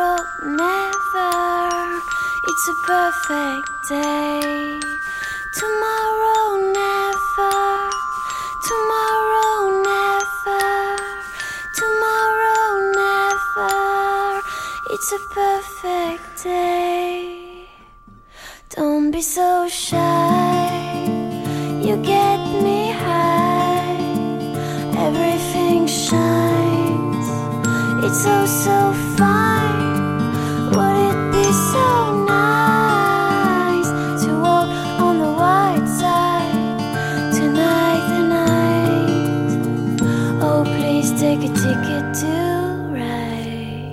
tomorrow, never. It's a perfect day. Tomorrow, never. Tomorrow, never. Tomorrow, never. It's a perfect day. Don't be so shy. You get me high. Everything shines. It's so, so fine. Would it be so nice to walk on the white side tonight, the night? Oh, please take a ticket to ride.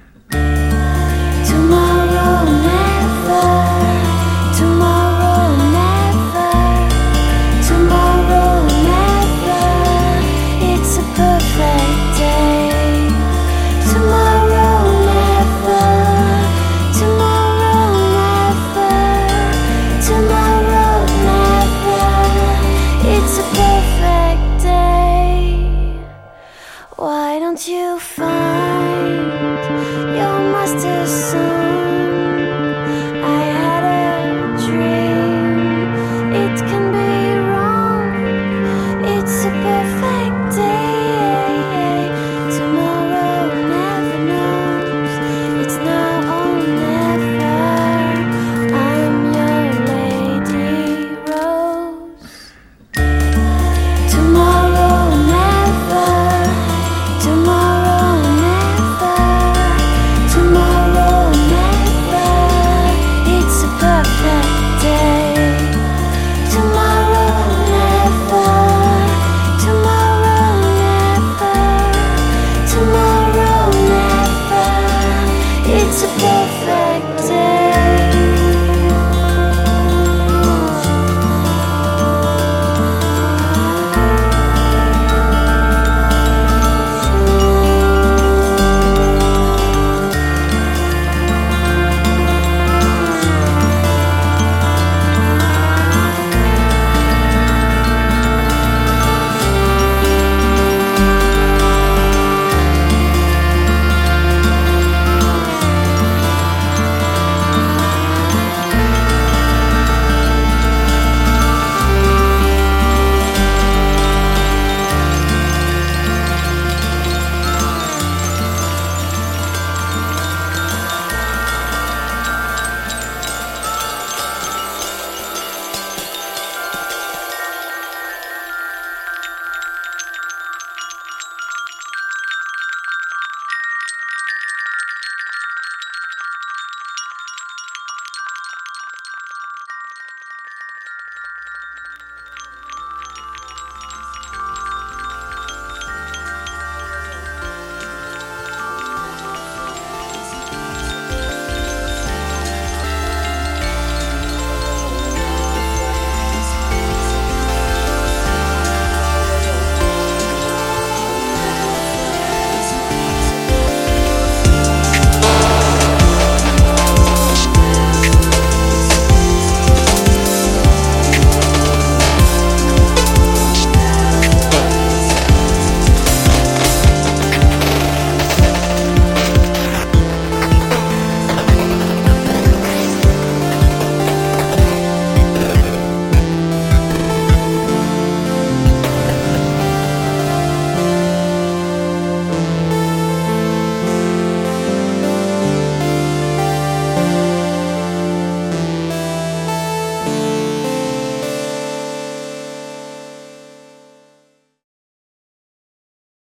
Tomorrow, never. Tomorrow, never. Tomorrow, never. It's a perfect day. Tomorrow, never. Tomorrow, never. Tomorrow, never. It's a perfect day. Why don't you find your master soon?